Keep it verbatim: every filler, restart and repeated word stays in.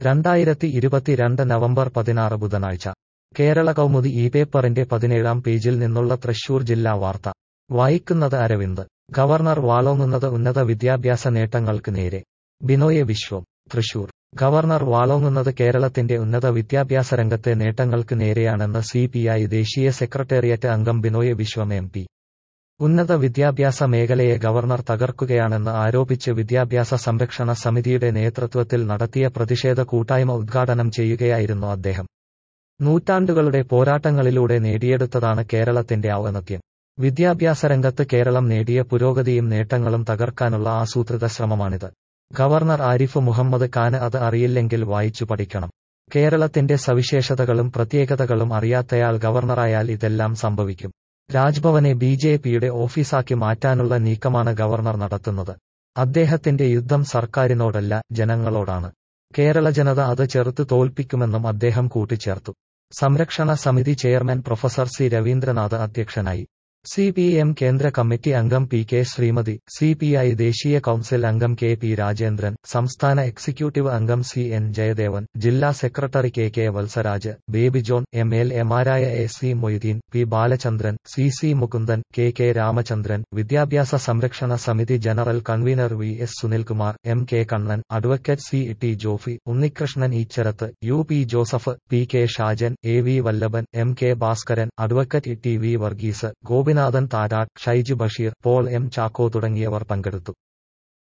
രണ്ടായിരത്തി ഇരുപത്തിരണ്ട് നവംബർ പതിനാറ് ബുധനാഴ്ച കേരള കൗമുദി ഈ പേപ്പറിന്റെ പതിനേഴാം പേജിൽ നിന്നുള്ള തൃശൂർ ജില്ലാ വാർത്ത വായിക്കുന്നത് അരവിന്ദ്. ഗവർണർ വാളോങ്ങുന്നത് ഉന്നത വിദ്യാഭ്യാസ നേട്ടങ്ങൾക്ക് നേരെ. ബിനോയ് വിശ്വം, തൃശൂർ. ഗവർണർ വാളോങ്ങുന്നത് കേരളത്തിന്റെ ഉന്നത വിദ്യാഭ്യാസ രംഗത്തെ നേട്ടങ്ങൾക്ക് നേരെയാണെന്ന് സി പി ഐ ദേശീയ സെക്രട്ടേറിയറ്റ് അംഗം ബിനോയ് വിശ്വം എം പി. ഉന്നത വിദ്യാഭ്യാസ മേഖലയെ ഗവർണർ തകർക്കുകയാണെന്ന് ആരോപിച്ച് വിദ്യാഭ്യാസ സംരക്ഷണ സമിതിയുടെ നേതൃത്വത്തിൽ നടത്തിയ പ്രതിഷേധ കൂട്ടായ്മ ഉദ്ഘാടനം ചെയ്യുകയായിരുന്നു അദ്ദേഹം. നൂറ്റാണ്ടുകളുടെ പോരാട്ടങ്ങളിലൂടെ നേടിയെടുത്തതാണ് കേരളത്തിന്റെ ഔന്നത്യം. വിദ്യാഭ്യാസ രംഗത്ത് കേരളം നേടിയ പുരോഗതിയും നേട്ടങ്ങളും തകർക്കാനുള്ള ആസൂത്രിത ശ്രമമാണിത്. ഗവർണർ ആരിഫ് മുഹമ്മദ് ഖാന് അത് അറിയില്ലെങ്കിൽ വായിച്ചു പഠിക്കണം. കേരളത്തിന്റെ സവിശേഷതകളും പ്രത്യേകതകളും അറിയാത്തയാൾ ഗവർണറായാൽ ഇതെല്ലാം സംഭവിക്കും. രാജ്ഭവനെ ബി ജെ പിയുടെ ഓഫീസാക്കി മാറ്റാനുള്ള നീക്കമാണ് ഗവർണർ നടത്തുന്നത്. അദ്ദേഹത്തിന്റെ യുദ്ധം സർക്കാരിനോടല്ല, ജനങ്ങളോടാണ്. കേരള ജനത അത് ചെറുത്ത് തോൽപ്പിക്കുമെന്നും അദ്ദേഹം കൂട്ടിച്ചേർത്തു. സംരക്ഷണ സമിതി ചെയർമാൻ പ്രൊഫസർ സി രവീന്ദ്രനാഥ് അധ്യക്ഷനായി. സി പി എം കേന്ദ്ര കമ്മിറ്റി അംഗം P K Sreemathi, C P I ദേശീയ കൗൺസിൽ അംഗം കെ പി രാജേന്ദ്രൻ, സംസ്ഥാന എക്സിക്യൂട്ടീവ് അംഗം സി എൻ ജയദേവൻ, ജില്ലാ secretary K K Valsaraj, Baby John, M L എമാരായ A C Moideen, P Balachandran, C C Mukundan, K K Ramachandran, വിദ്യാഭ്യാസ സംരക്ഷണ സമിതി general convener V S Sunilkumar, M K Kannan, advocate C T Jofi, Unnikrishnan Eecharath, U P Joseph, P K Shajan, A V Vallabhan, M K Bhaskaran, advocate T V Varghese, Gopinathan Tharattu, Shaiju Basheer, Paul M Chacko തുടങ്ങിയവർ പങ്കെടുത്തു.